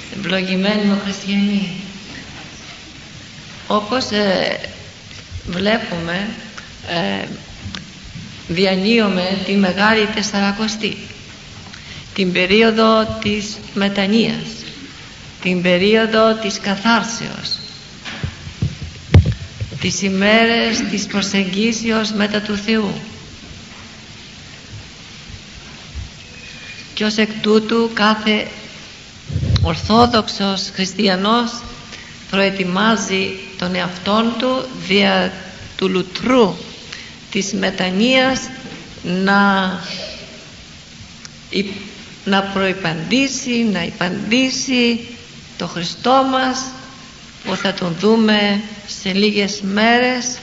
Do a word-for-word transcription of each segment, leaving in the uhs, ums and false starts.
Ευλογημένοι μου χριστιανοί, όπως ε, βλέπουμε ε, διανύουμε τη Μεγάλη Τεσσαρακοστή, την περίοδο της μετανοίας, την περίοδο της καθάρσεως, τις ημέρες της προσεγγίσεως μετά του Θεού, και ως εκ τούτου κάθε ορθόδοξος χριστιανός προετοιμάζει τον εαυτόν του δια του λουτρού της μετανοίας να, να προϋπαντήσει, να υπαντήσει το Χριστό μας, που θα τον δούμε σε λίγες μέρες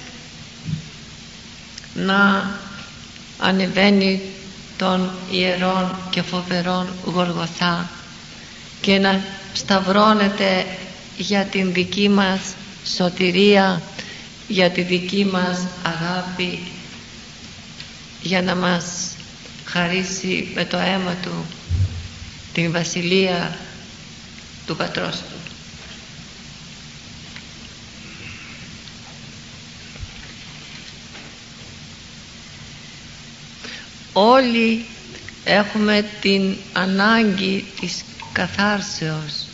να ανεβαίνει των ιερών και φοβερών Γολγοθά και να σταυρώνεται για την δική μας σωτηρία, για τη δική μας αγάπη, για να μας χαρίσει με το αίμα του την βασιλεία του Πατρός του. Όλοι έχουμε την ανάγκη της καθάρσεως,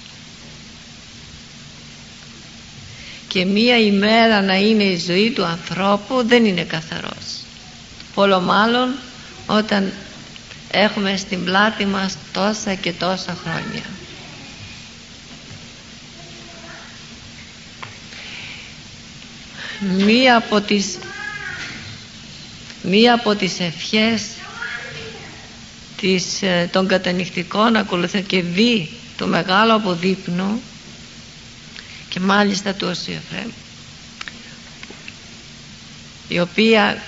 και μία ημέρα να είναι η ζωή του ανθρώπου δεν είναι καθαρός, πολλό μάλλον όταν έχουμε στην πλάτη μας τόσα και τόσα χρόνια. Μία από τις μία από τις ευχές της, των κατανυχτικών ακολουθεί και δι του μεγάλου αποδείπνου, και μάλιστα του Οσίου Εφραίμ, η οποία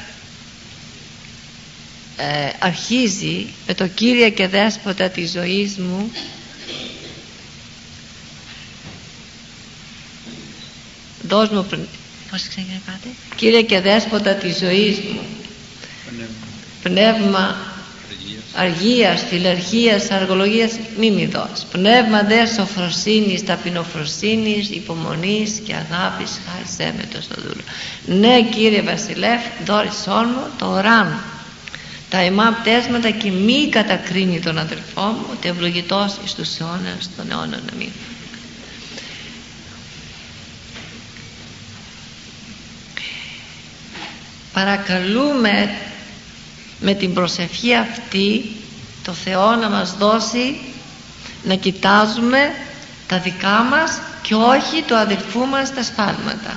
ε, αρχίζει με το Κύριε και Δέσποτα της ζωής μου, δώσ' μου πριν, πώς ξεκινάει κάτι, Κύριε και Δέσποτα της ζωής μου, πνεύμα αργίας, φιλαρχίας, αργολογίας μη μη δώσει, πνεύμα δε σοφροσύνης, ταπεινοφροσύνης, υπομονής και αγάπης χάρισέ με το στο δούλο. Ναι, Κύριε Βασιλεύ, δώρισόν μου το οράν, τα αιμά πτέσματα, και μη κατακρίνει τον αδελφό μου, ούτε ευλογητός εις τους αιώνας των αιώνων. Αμήν. Παρακαλούμε με την προσευχή αυτή το Θεό να μας δώσει να κοιτάζουμε τα δικά μας και όχι του αδελφού μας τα σφάλματα,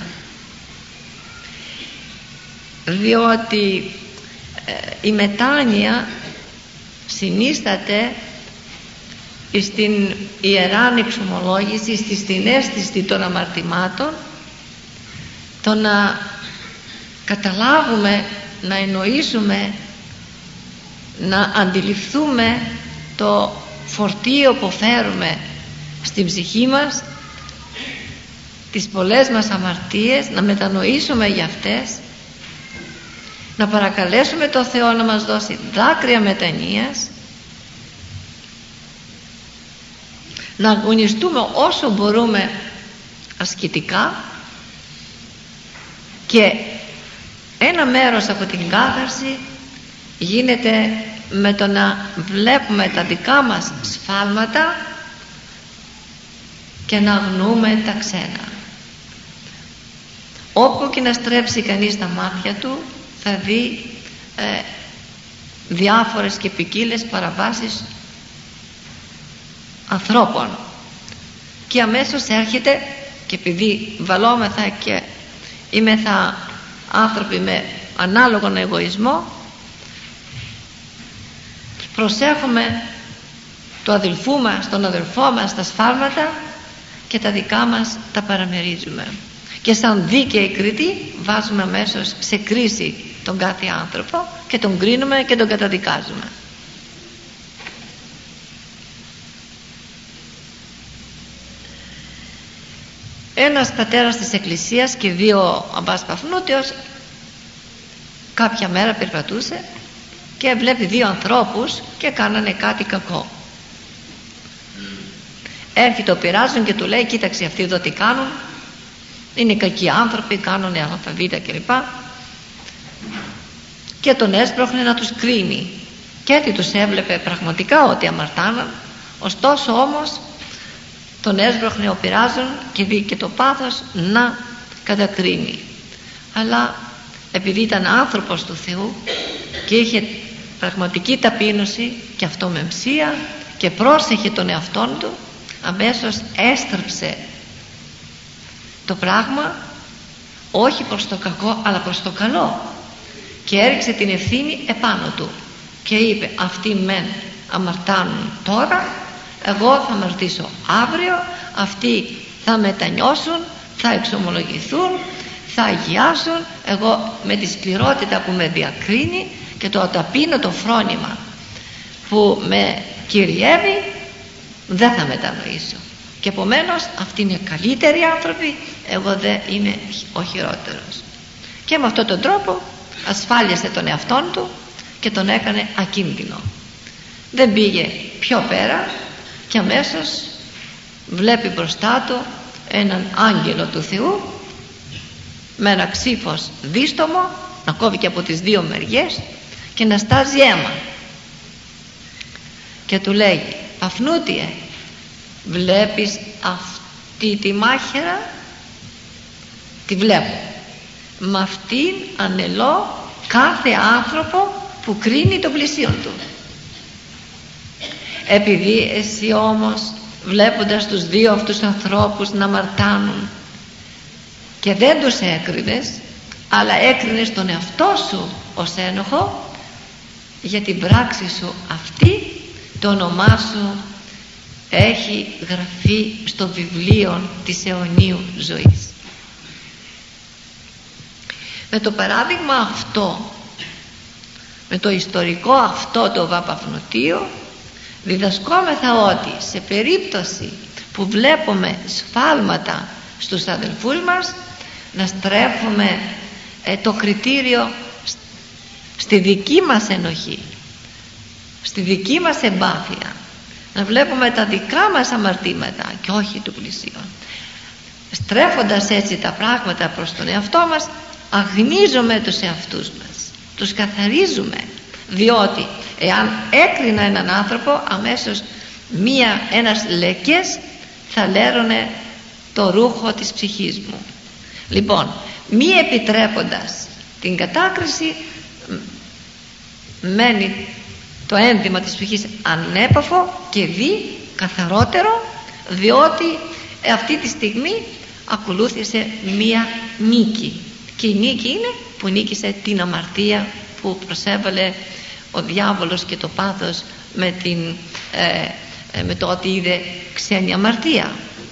διότι ε, η μετάνοια συνίσταται στην ιεράν εξομολόγηση, στη στην αίσθηση των αμαρτημάτων, το να καταλάβουμε, να εννοήσουμε, να αντιληφθούμε το φορτίο που φέρουμε στην ψυχή μας, τις πολλές μας αμαρτίες, να μετανοήσουμε για αυτές, να παρακαλέσουμε το Θεό να μας δώσει δάκρυα μετανοίας, να αγωνιστούμε όσο μπορούμε ασκητικά, και ένα μέρος από την κάθαρση γίνεται με το να βλέπουμε τα δικά μας σφάλματα και να αγνοούμε τα ξένα. Όπου και να στρέψει κανείς τα μάτια του θα δει ε, διάφορες και ποικίλες παραβάσεις ανθρώπων, και αμέσως έρχεται, και επειδή βαλόμεθα και είμεθα άνθρωποι με ανάλογον εγωισμό, προσέχουμε το αδελφού μας, τον αδελφό μας τα σφάλματα, και τα δικά μας τα παραμερίζουμε, και σαν δίκαιοι κριτή βάζουμε αμέσως σε κρίση τον κάθε άνθρωπο και τον κρίνουμε και τον καταδικάζουμε. Ένας πατέρας της Εκκλησίας και δύο αμπάς Παφνούτιος κάποια μέρα περπατούσε και βλέπει δύο ανθρώπους και κάνανε κάτι κακό. έρχεται ο πειράζον και του λέει κοίταξε αυτοί εδώ τι κάνουν, είναι κακοί άνθρωποι, κάνουν αλφαβήτα κλπ. Και τον έσπροχνε να τους κρίνει και έτσι τους έβλεπε πραγματικά ότι αμαρτάναν, ωστόσο όμως τον έσπροχνε ο πειράζον και δει και το πάθος να κατακρίνει. Αλλά επειδή ήταν άνθρωπος του Θεού και είχε πραγματική ταπείνωση και αυτομεμψία και πρόσεχε τον εαυτόν του, αμέσως έστρεψε το πράγμα όχι προς το κακό αλλά προς το καλό και έριξε την ευθύνη επάνω του και είπε αυτοί μεν αμαρτάνουν τώρα, εγώ θα αμαρτήσω αύριο, αυτοί θα μετανιώσουν, θα εξομολογηθούν, θα αγιάσουν, εγώ με τη σκληρότητα που με διακρίνει και το ταπείνωτο φρόνημα που με κυριεύει δεν θα μετανοήσω και επομένως αυτοί είναι καλύτεροι άνθρωποι, εγώ δεν είμαι ο χειρότερος. Και με αυτόν τον τρόπο ασφάλιασε τον εαυτόν του και τον έκανε ακίνδυνο. Δεν πήγε πιο πέρα και αμέσως βλέπει μπροστά του έναν άγγελο του Θεού με ένα ξύφος δίστομο να κόβει και από τις δύο μεριές και να στάζει αίμα και του λέγει Παφνούτιε, βλέπεις αυτή τη μάχαιρα? Τη βλέπω. Με αυτήν ανελώ κάθε άνθρωπο που κρίνει τον πλησίον του. Επειδή εσύ όμως βλέποντας τους δύο αυτούς ανθρώπους να αμαρτάνουν και δεν τους έκρινες αλλά έκρινες τον εαυτό σου ως ένοχο, για την πράξη σου αυτή το όνομά σου έχει γραφεί στο βιβλίο της αιωνίου ζωής. Με το παράδειγμα αυτό, με το ιστορικό αυτό το Βαπαφνοτίο, διδασκόμεθα ότι σε περίπτωση που βλέπουμε σφάλματα στους αδελφούς μας, να στρέφουμε ε, το κριτήριο στη δική μας ενοχή, στη δική μας εμπάθεια, να βλέπουμε τα δικά μας αμαρτήματα και όχι του πλησίον. Στρέφοντας έτσι τα πράγματα προς τον εαυτό μας, αγνίζουμε τους εαυτούς μας, τους καθαρίζουμε, διότι εάν έκρινα έναν άνθρωπο, αμέσως μία, ένας λεκές θα λέρωνε το ρούχο της ψυχής μου. Λοιπόν, μη επιτρέποντας την κατάκριση, μένει το ένδυμα της ψυχής ανέπαφο και δει καθαρότερο, διότι αυτή τη στιγμή ακολούθησε μία νίκη και η νίκη είναι που νίκησε την αμαρτία που προσέβαλε ο διάβολος και το πάθος με, την, ε, ε, με το ότι είδε ξένη αμαρτία.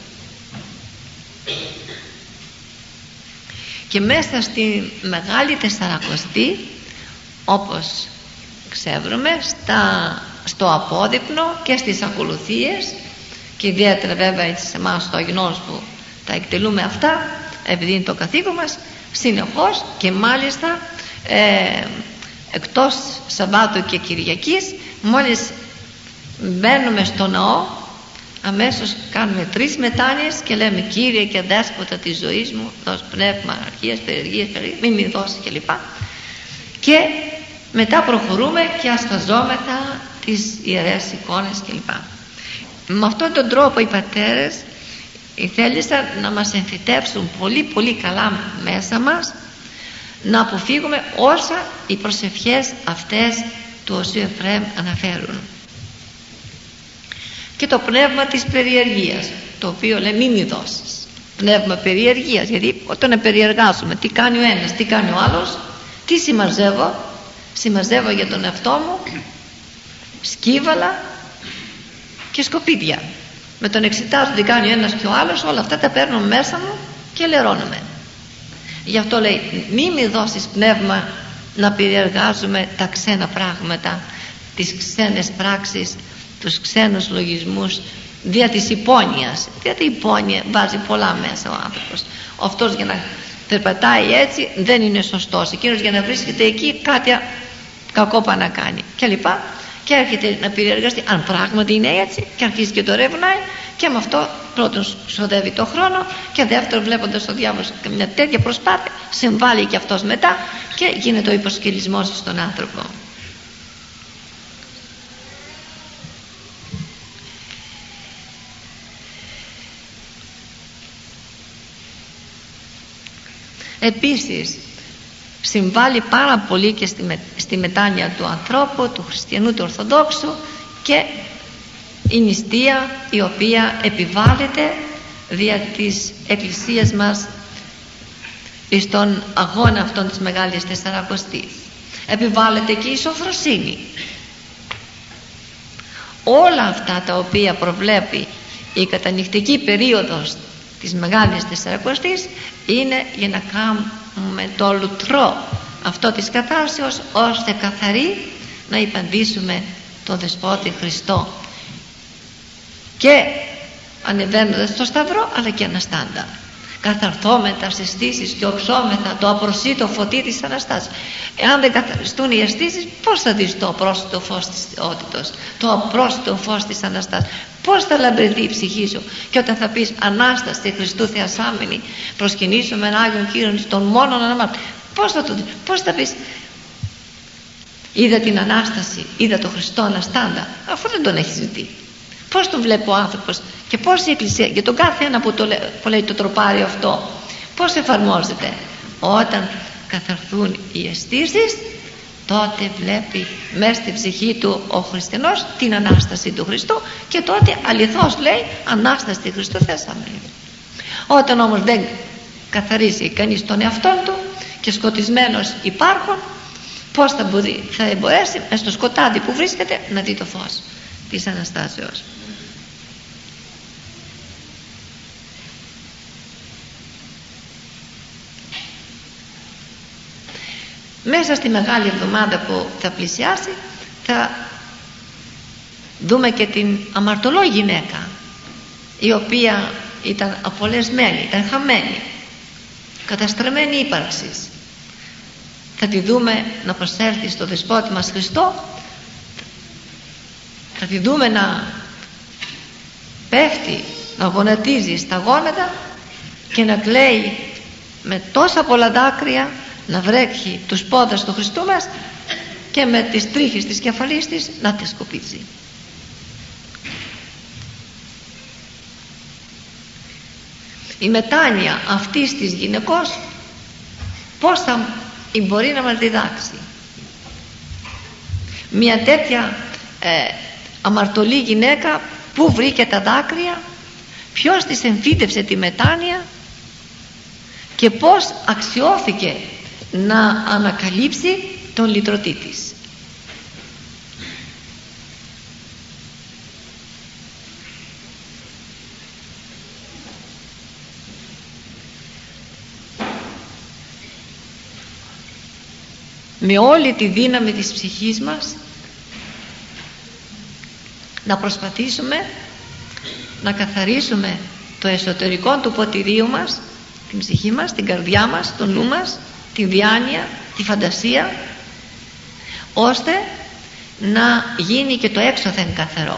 Και μέσα στη Μεγάλη Τεσσαρακοστή, όπως ξέρουμε, στα, στο απόδειπνο και στις ακολουθίες, και ιδιαίτερα βέβαια έτσι σε εμάς το αγνός που τα εκτελούμε αυτά επειδή είναι το καθήκον μας, συνεχώς και μάλιστα ε, εκτός Σαββάτου και Κυριακής, μόλις μπαίνουμε στο ναό, αμέσως κάνουμε τρεις μετάνοιες και λέμε Κύριε και Δέσποτα της ζωής μου, δώσ' πνεύμα, αρχίας, περιεργίας, μην μη δώσει κλπ. Και μετά προχωρούμε και ασπαζόμεθα τις ιερές εικόνες κλπ. Με αυτόν τον τρόπο οι πατέρες θέλησαν να μας εμφυτεύσουν πολύ πολύ καλά μέσα μας, να αποφύγουμε όσα οι προσευχές αυτές του Οσίου Εφραίμ αναφέρουν. Και το πνεύμα της περιεργίας, το οποίο λέει μη μη δώσεις, πνεύμα περιεργίας, γιατί όταν περιεργάζουμε τι κάνει ο ένας, τι κάνει ο άλλος, τι συμμαζεύω, συμμαζεύω για τον εαυτό μου σκύβαλα και σκοπίδια. Με τον εξετάζω τι κάνει ο ένας και ο άλλος, όλα αυτά τα παίρνω μέσα μου και λερώνομαι. Γι' αυτό λέει μη μη δώσεις πνεύμα να περιεργάζουμε τα ξένα πράγματα, τις ξένες πράξεις, τους ξένους λογισμούς δια της υπόνοιας, γιατί η υπόνοια βάζει πολλά μέσα ο άνθρωπος. Αυτός για να περπατάει έτσι δεν είναι σωστός, εκείνος για να βρίσκεται εκεί κάτι κακό πάει να κάνει και λοιπά, και έρχεται να περιεργαστεί αν πράγματι είναι έτσι και αρχίζει και το ρευνάει και με αυτό πρώτον ξοδεύει το χρόνο και δεύτερον, βλέποντας ο διάβολος μια τέτοια προσπάθεια, συμβάλλει και αυτός μετά και γίνεται ο υποσκελισμός στον άνθρωπο. Επίσης συμβάλλει πάρα πολύ και στη, με, στη μετάνοια του ανθρώπου, του χριστιανού, του Ορθοδόξου, και η νηστεία η οποία επιβάλλεται δια της Εκκλησίας μας στον αγώνα αυτών της Μεγάλης Τεσσαρακοστής. Επιβάλλεται και η σοφροσύνη. Όλα αυτά τα οποία προβλέπει η κατανυκτική περίοδος της Μεγάλης Τεσσαρακοστής είναι για να κάνουμε το λουτρό αυτό της καθάρσεως, ώστε καθαροί να υπαντήσουμε τον Δεσπότη Χριστό και ανεβαίνοντας στο Σταυρό, αλλά και αναστάντα. Καθαρθόμεθα στις αισθήσεις και οψόμεθα το απροσίτο φωτί της Αναστάσεως. Εάν δεν καθαριστούν οι αισθήσεις, πώς θα δεις το απρόσιτο φως της θεότητος, το απρόσιτο φως της Αναστάσεως? Πώς θα λαμπρευτεί η ψυχή σου? Και όταν θα πεις Ανάσταση Χριστού Θεασάμενη, προσκυνήσουμε έναν Άγιον Κύριον στον μόνον αναμάρτη, πώς θα το δεις? Πώς θα πεις είδα την Ανάσταση, είδα τον Χριστό αναστάντα, αφού δεν τον έχεις δει? Πώς τον βλέπει ο άνθρωπος και πώς η Εκκλησία για τον κάθε ένα που, το, που λέει το τροπάριο αυτό, πώς εφαρμόζεται? Όταν καθαρθούν οι αισθήσεις, τότε βλέπει μέσα στη ψυχή του ο χριστιανός την Ανάσταση του Χριστού και τότε αληθώς λέει Ανάσταση Χριστού Θεασάμενη. Όταν όμως δεν καθαρίσει κανείς τον εαυτό του και σκοτισμένος υπάρχον, πώς θα, μπορεί, θα μπορέσει μες στο σκοτάδι που βρίσκεται να δει το φως της Αναστάσεως? Μέσα στη Μεγάλη Εβδομάδα που θα πλησιάσει θα δούμε και την αμαρτωλό γυναίκα, η οποία ήταν απολεσμένη, ήταν χαμένη, καταστραμμένη ύπαρξης. Θα τη δούμε να προσέλθει στο Δεσπότη μας Χριστό, θα τη δούμε να πέφτει, να γονατίζει στα γόνατα και να κλαίει με τόσα πολλά δάκρυα, να βρέχει τους πόδας του Χριστού μας και με τις τρίχες της κεφαλής της να τη σκουπίζει. Η μετάνοια αυτής της γυναικός πώς θα μπορεί να μας διδάξει? Μια τέτοια ε, αμαρτωλή γυναίκα, πού βρήκε τα δάκρυα, ποιος της εμφύτευσε τη μετάνοια και πώς αξιώθηκε να ανακαλύψει τον λυτρωτή της? Με όλη τη δύναμη της ψυχής μας να προσπαθήσουμε να καθαρίσουμε το εσωτερικό του ποτηρίου μας, την ψυχή μας, την καρδιά μας, τον νου μας, τη διάνοια, τη φαντασία, ώστε να γίνει και το έξωθεν καθαρό.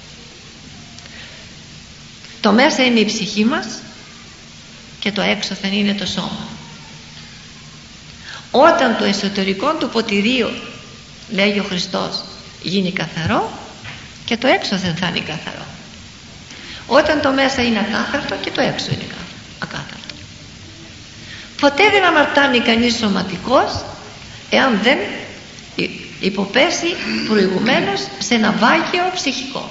Το μέσα είναι η ψυχή μας και το έξωθεν είναι το σώμα. Όταν το εσωτερικό του ποτηρίου, λέγει ο Χριστός, γίνει καθαρό, και το έξωθεν θα είναι καθαρό. Όταν το μέσα είναι ακάθαρτο και το έξω είναι ακάθαρτο. Ποτέ δεν αμαρτάνει κανείς σωματικός εάν δεν υποπέσει προηγουμένως σε ένα βάγιο ψυχικό.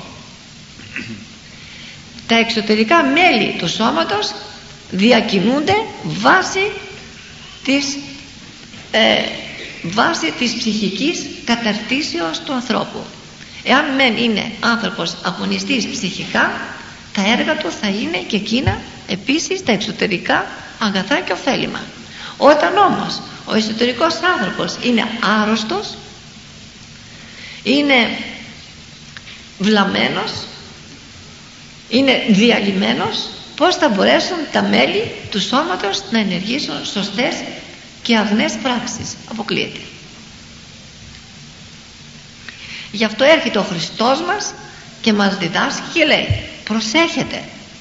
Τα εξωτερικά μέλη του σώματος διακινούνται βάσει της, ε, βάσει της ψυχικής καταρτήσεως του ανθρώπου. Εάν μεν είναι άνθρωπος αγωνιστής ψυχικά, τα έργα του θα είναι και εκείνα επίσης τα εξωτερικά αγαθά και ωφέλιμα. Όταν όμως ο εσωτερικός άνθρωπος είναι άρρωστος, είναι βλαμμένος, είναι διαλυμένος, πώς θα μπορέσουν τα μέλη του σώματος να ενεργήσουν σωστές και αγνές πράξεις? Αποκλείεται. Γι' αυτό έρχεται ο Χριστός μας και μας διδάσκει και λέει: προσέχετε,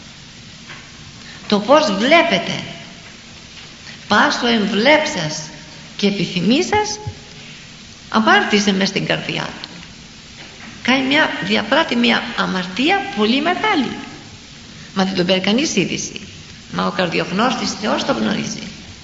το πως βλέπετε, πάσο εμβλέψας και επιθυμεί σας αμάρτησε μες στην καρδιά του. Κάνει μια, διαπράττει μια αμαρτία πολύ μεγάλη. Μα δεν τον παίρνει κανείς είδηση. Μα ο καρδιογνώστης Θεός το γνωρίζει.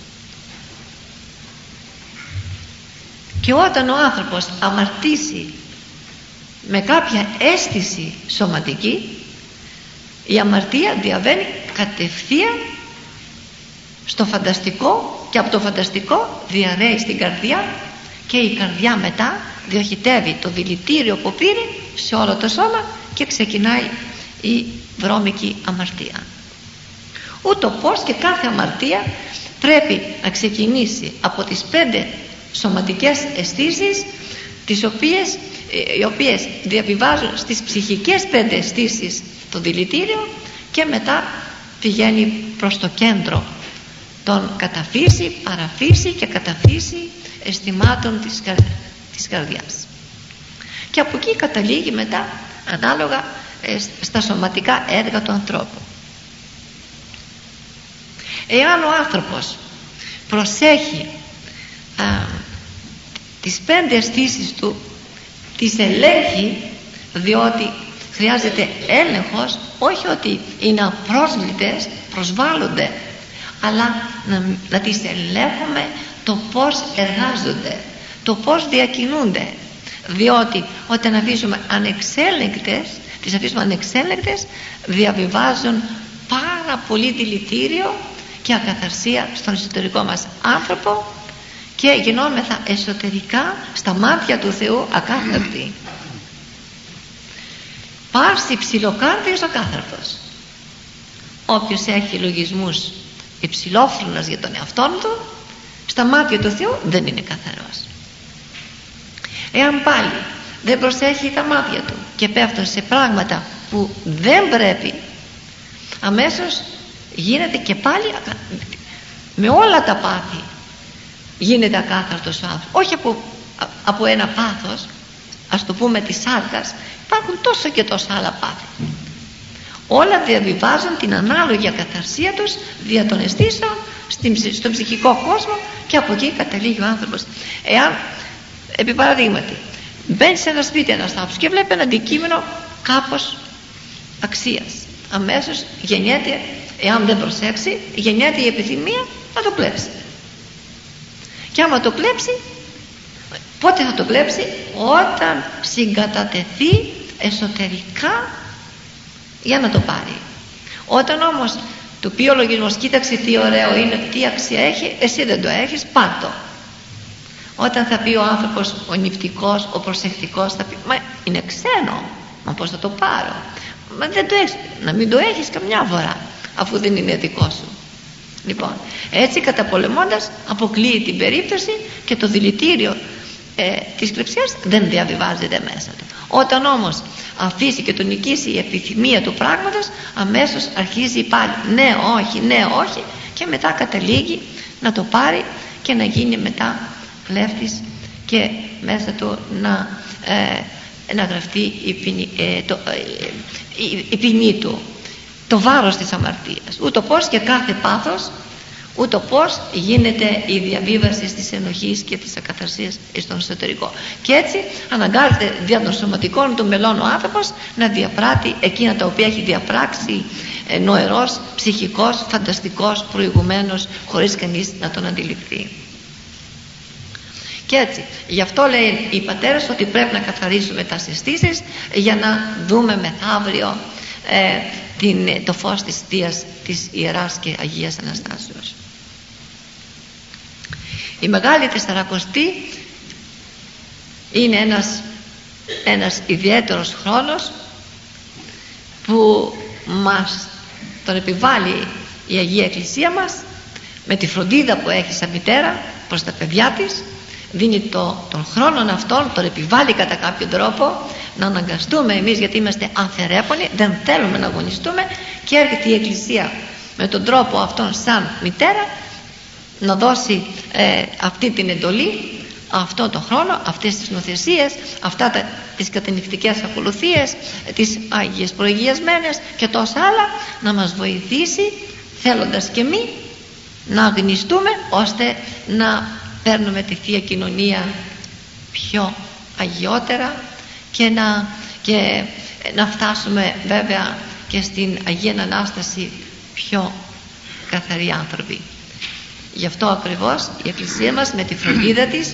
Και όταν ο άνθρωπος αμαρτήσει με κάποια αίσθηση σωματική, η αμαρτία διαβαίνει κατευθείαν στο φανταστικό και από το φανταστικό διαρρέει στην καρδιά και η καρδιά μετά διοχετεύει το δηλητήριο που πήρε σε όλο το σώμα και ξεκινάει η βρώμικη αμαρτία. Ούτω πως και κάθε αμαρτία πρέπει να ξεκινήσει από τις πέντε σωματικές αισθήσεις, τις οποίες, οι οποίες διαβιβάζουν στις ψυχικές πέντε αισθήσεις το δηλητήριο και μετά πηγαίνει προς το κέντρο των καταφύση, παραφύση και καταφύση αισθημάτων της, καρ... της καρδιάς. Και από εκεί καταλήγει μετά ανάλογα ε, στα σωματικά έργα του ανθρώπου. Εάν ο άνθρωπος προσέχει α, τις πέντε αισθήσεις του, τις ελέγχει, διότι χρειάζεται έλεγχος, όχι ότι είναι απρόσβλητες, προσβάλλονται, αλλά να, να τις ελέγχουμε το πώς εργάζονται, το πώς διακινούνται, διότι όταν αφήσουμε ανεξέλεγκτες, τις αφήσουμε ανεξέλεγκτες, διαβιβάζουν πάρα πολύ δηλητήριο και ακαθαρσία στον εσωτερικό μας άνθρωπο και γινόμεθα εσωτερικά στα μάτια του Θεού ακάθαρτοι. Πάρσει ψιλοκάρδιος ο κάθαρτος. Όποιος έχει λογισμούς υψηλόφρονας για τον εαυτόν του, στα μάτια του Θεού δεν είναι καθαρός. Εάν πάλι δεν προσέχει τα μάτια του και πέφτουν σε πράγματα που δεν πρέπει, αμέσως γίνεται και πάλι με όλα τα πάθη γίνεται ακάθαρτος ο άνθρωπος. Όχι από, από ένα πάθος, ας το πούμε της σάρκας, υπάρχουν τόσα και τόσα άλλα πάθη. Όλα διαβιβάζουν την ανάλογη ακαθαρσία τους δια των αισθήσεων στον ψυχικό κόσμο και από εκεί καταλήγει ο άνθρωπος. Εάν, επί παραδείγματι, μπαίνει σε ένα σπίτι ένας άνθρωπος και βλέπει ένα αντικείμενο κάπως αξίας, αμέσως γεννιέται, εάν δεν προσέξει, γεννιέται η επιθυμία να το κλέψει. Και άμα το κλέψει, πότε θα το κλέψει? Όταν συγκατατεθεί εσωτερικά για να το πάρει. Όταν όμως του πει ο λογισμός, κοίταξε τι ωραίο είναι, τι αξία έχει, εσύ δεν το έχεις, πάρ' το. Όταν θα πει ο άνθρωπος, ο νηπτικός, ο προσεκτικός, θα πει, μα είναι ξένο, μα πώς θα το πάρω? Μα δεν το έχεις, να μην το έχεις καμιά φορά, αφού δεν είναι δικό σου. Λοιπόν, έτσι καταπολεμώντας αποκλείει την περίπτωση και το δηλητήριο ε, της κλεψίας δεν διαβιβάζεται μέσα του. Όταν όμως αφήσει και τον νικήσει η επιθυμία του πράγματος, αμέσως αρχίζει πάλι ναι, όχι, ναι, όχι και μετά καταλήγει να το πάρει και να γίνει μετά κλέφτης και μέσα του να, ε, να γραφτεί η ποινή, ε, το, ε, η, η ποινή του, το βάρος της αμαρτίας. Ούτω πως και κάθε πάθος, ούτω πως γίνεται η διαβίβαση της ενοχής και της ακαθαρσίας στον εσωτερικό. Και έτσι αναγκάζεται δια των σωματικών του μελών ο άνθρωπος να διαπράττει εκείνα τα οποία έχει διαπράξει ε, νοερός, ψυχικός, φανταστικός προηγουμένως, χωρίς κανείς να τον αντιληφθεί. Και έτσι, γι' αυτό λέει οι πατέρες ότι πρέπει να καθαρίσουμε τα αισθήσεις για να δούμε μεθαύριο ε, την, το φως της Θείας, της Ιεράς και Αγίας Αναστάσεως. Η Μεγάλη Τεσσαρακοστή είναι ένας, ένας ιδιαίτερος χρόνος που μας τον επιβάλλει η Αγία Εκκλησία μας με τη φροντίδα που έχει σαν μητέρα προς τα παιδιά της. Δίνει το, τον χρόνον αυτόν, τον επιβάλλει κατά κάποιο τρόπο να αναγκαστούμε εμείς, γιατί είμαστε ανθερέπονοι, δεν θέλουμε να αγωνιστούμε, και έρχεται η Εκκλησία με τον τρόπο αυτόν σαν μητέρα να δώσει ε, αυτή την εντολή, αυτό το χρόνο, αυτές τις νοθεσίες, αυτά τα τις κατενυχτικές ακολουθίες, τις Άγιες Προηγιασμένες και τόσα άλλα, να μας βοηθήσει θέλοντας και εμείς να αγνιστούμε ώστε να παίρνουμε τη Θεία Κοινωνία πιο αγιότερα και να, και να φτάσουμε βέβαια και στην Αγία Ανάσταση πιο καθαροί άνθρωποι. Γι' αυτό ακριβώς η Εκκλησία μας με τη φροντίδα της,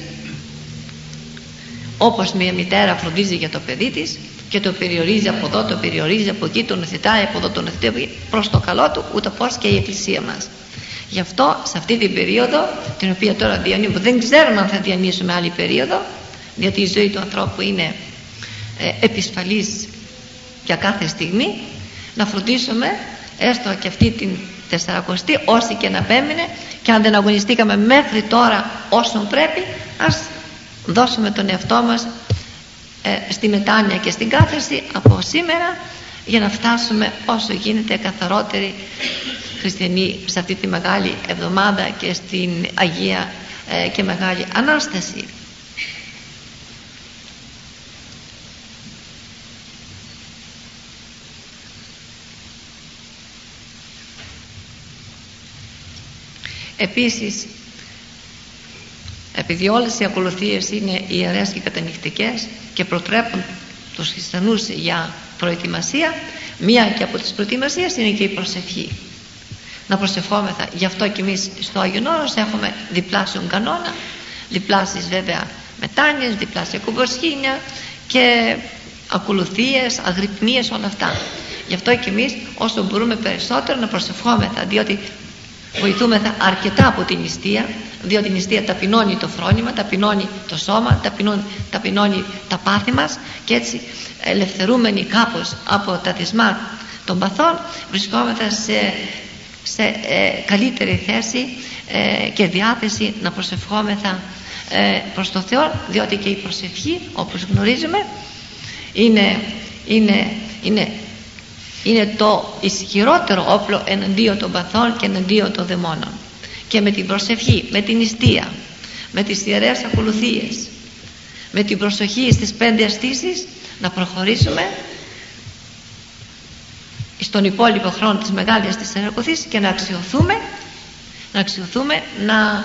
όπως μια μητέρα φροντίζει για το παιδί της και το περιορίζει από εδώ, το περιορίζει από εκεί, τον θητάει από εδώ, τον θητάει προς το καλό του, ούτω πως και η Εκκλησία μας. Γι' αυτό σε αυτή την περίοδο, την οποία τώρα διανύουμε, δεν ξέρουμε αν θα διανύσουμε άλλη περίοδο, διότι η ζωή του ανθρώπου είναι ε, επισφαλής για κάθε στιγμή, να φροντίσουμε έστω και αυτή την τεσσαρακοστή, όσοι και να πέμεινε, και αν δεν αγωνιστήκαμε μέχρι τώρα όσον πρέπει, ας δώσουμε τον εαυτό μας ε, στη μετάνοια και στην κάθαρση από σήμερα, για να φτάσουμε όσο γίνεται καθαρότεροι χριστιανοί σε αυτή τη Μεγάλη Εβδομάδα και στην Αγία ε, και Μεγάλη Ανάσταση. Επίσης, επειδή όλες οι ακολουθίες είναι ιερές και κατανυχτικές και προτρέπουν τους χριστιανούς για προετοιμασία, μία και από τις προετοιμασίες είναι και η προσευχή. Να προσευχόμεθα. Γι' αυτό και εμείς στο Άγιον Όρος έχουμε διπλάσιον κανόνα, διπλάσιες βέβαια μετάνοιες, διπλάσια κουμποσχήνια και ακολουθίες, αγρυπνίες, όλα αυτά. Γι' αυτό και εμείς όσο μπορούμε περισσότερο να προσευχόμεθα, διότι βοηθούμεθα αρκετά από την νηστεία, διότι η νηστεία ταπεινώνει το φρόνημα, ταπεινώνει το σώμα, ταπεινώνει, ταπεινώνει τα πάθη μας, και έτσι ελευθερούμενοι κάπως από τα δεσμά των παθών βρισκόμεθα σε, σε ε, καλύτερη θέση ε, και διάθεση να προσευχόμεθα ε, προς το Θεό, διότι και η προσευχή, όπως γνωρίζουμε, είναι, είναι, είναι είναι το ισχυρότερο όπλο εναντίον των παθών και εναντίον των δαιμόνων. Και με την προσευχή, με την νηστεία, με τις ιερές ακολουθίες, με την προσοχή στις πέντε αστήσεις, να προχωρήσουμε στον υπόλοιπο χρόνο της Μεγάλης της Τεσσαρακοστής και να αξιωθούμε να αξιωθούμε να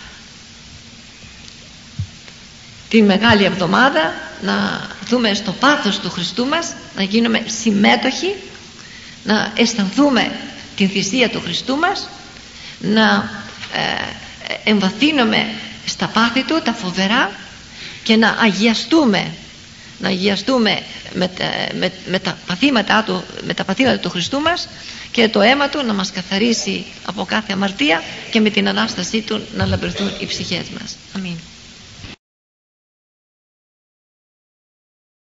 την Μεγάλη Εβδομάδα να δούμε στο πάθος του Χριστού μας, να γίνουμε συμμέτοχοι, να αισθανθούμε την θυσία του Χριστού μας, να ε, εμβαθύνουμε στα πάθη του τα φοβερά και να αγιαστούμε να αγιαστούμε με, με, με, τα παθήματά του, με τα παθήματα του Χριστού μας, και το αίμα του να μας καθαρίσει από κάθε αμαρτία, και με την Ανάστασή του να λαμπερθούν οι ψυχές μας. Αμήν.